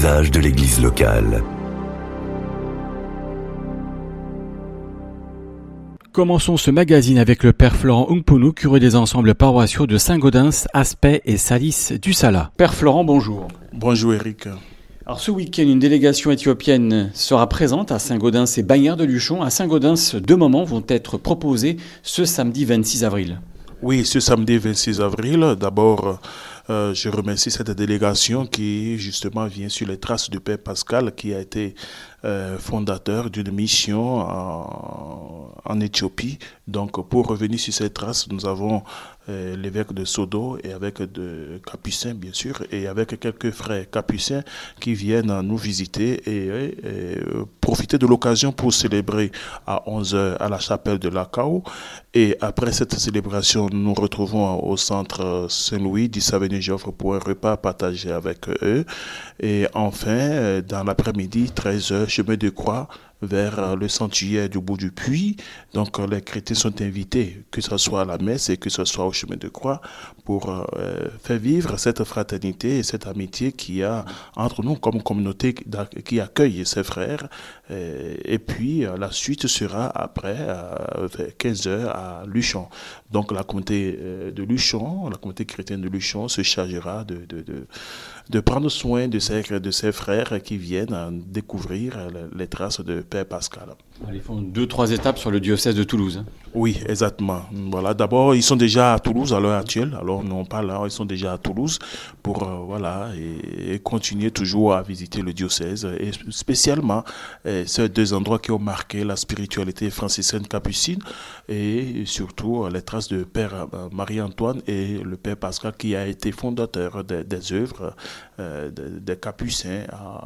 visages de l'église locale. Commençons ce magazine avec le père Florent Ungpunu, curé des ensembles paroissiaux de Saint-Gaudens, Aspet et Salis du Sala. Père Florent, bonjour. Bonjour Eric. Alors ce week-end, une délégation éthiopienne sera présente à Saint-Gaudens et Bagnères de Luchon. À Saint-Gaudens, 2 moments vont être proposés ce samedi 26 avril. Oui, ce samedi 26 avril, d'abord, je remercie cette délégation qui justement vient sur les traces du Père Pascal, qui a été fondateur d'une mission en Éthiopie. Donc pour revenir sur ces traces, nous avons l'évêque de Sodo et avec de Capucins bien sûr, et avec quelques frères Capucins qui viennent nous visiter et profiter de l'occasion pour célébrer à 11h à la chapelle de Lakao. Et après cette célébration, nous nous retrouvons au centre Saint-Louis d'Issaveni Joffre pour un repas partagé avec eux. Et enfin, dans l'après-midi, 13h, chemin de croix vers le sanctuaire du bout du puits. Donc les chrétiens sont invités, que ce soit à la messe et que ce soit au chemin de croix, pour faire vivre cette fraternité et cette amitié qu'il y a entre nous comme communauté qui accueille ses frères. Et puis la suite sera après, vers 15h à Luchon. Donc la communauté de Luchon, la communauté chrétienne de Luchon se chargera de prendre soin de ses frères qui viennent découvrir les traces de Père Pascal. Ils font 2-3 étapes sur le diocèse de Toulouse. Oui, exactement. Voilà, d'abord, ils sont déjà à Toulouse à l'heure actuelle. Alors, non pas là, ils sont déjà à Toulouse pour et continuer toujours à visiter le diocèse. Et spécialement, ces 2 endroits qui ont marqué la spiritualité franciscaine capucine et surtout les traces de Père Marie-Antoine et le Père Pascal qui a été fondateur des œuvres des Capucins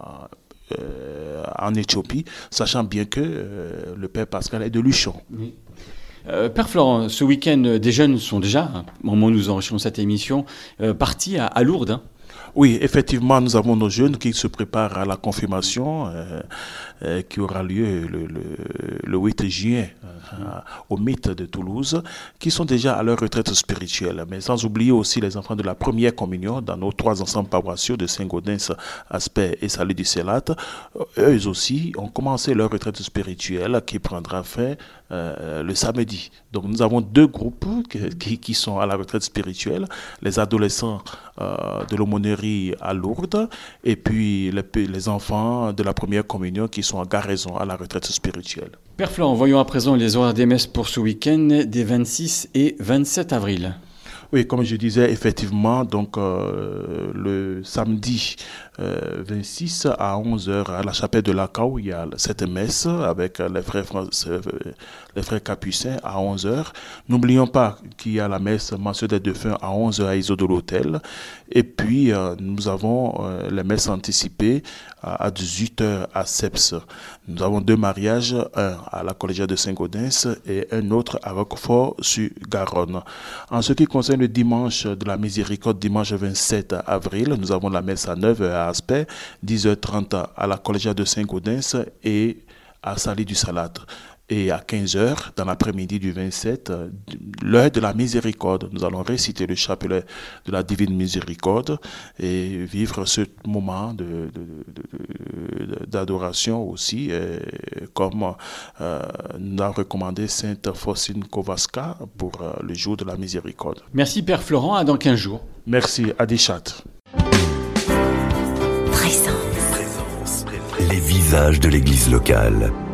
en Éthiopie, sachant bien que le Père Pascal est de Luchon. Oui. Père Florent, ce week-end, des jeunes sont déjà, au moment où nous enregistrons cette émission, partis à Lourdes. Oui, effectivement, nous avons nos jeunes qui se préparent à la confirmation qui aura lieu le 8 juin au Mythe de Toulouse, qui sont déjà à leur retraite spirituelle. Mais sans oublier aussi les enfants de la première communion dans nos 3 ensembles paroissiaux de Saint-Gaudens, Aspet et Salis du Sala. Eux aussi ont commencé leur retraite spirituelle qui prendra fin le samedi. Donc nous avons 2 groupes qui sont à la retraite spirituelle, les adolescents de l'aumônerie à Lourdes et puis les enfants de la première communion qui sont à Garaison à la retraite spirituelle. Père Florent, voyons à présent les horaires des messes pour ce week-end des 26 et 27 avril. Oui, comme je disais, effectivement, donc le samedi 26 à 11h à la chapelle de Lakao, il y a cette messe avec les frères Capucins à 11h. N'oublions pas qu'il y a la messe mensuelle des défunts à 11h à Iso de l'Hôtel. Et puis, nous avons les messes anticipées à 18h à Seps. Nous avons 2 mariages, un à la collégiale de Saint-Gaudens et un autre à Roquefort-sur-Garonne. En ce qui concerne le dimanche de la Miséricorde, dimanche 27 avril, nous avons la messe à 9h à Aspet, 10h30 à la collégiale de Saint-Gaudens et à Salis du Sala. Et à 15h, dans l'après-midi du 27, l'heure de la miséricorde, nous allons réciter le chapelet de la Divine Miséricorde et vivre ce moment d'adoration aussi, comme nous a recommandé Sainte Faustine Kowalska pour le jour de la miséricorde. Merci Père Florent, à dans 15 jours. Merci, Adichat. Les visages de l'église locale.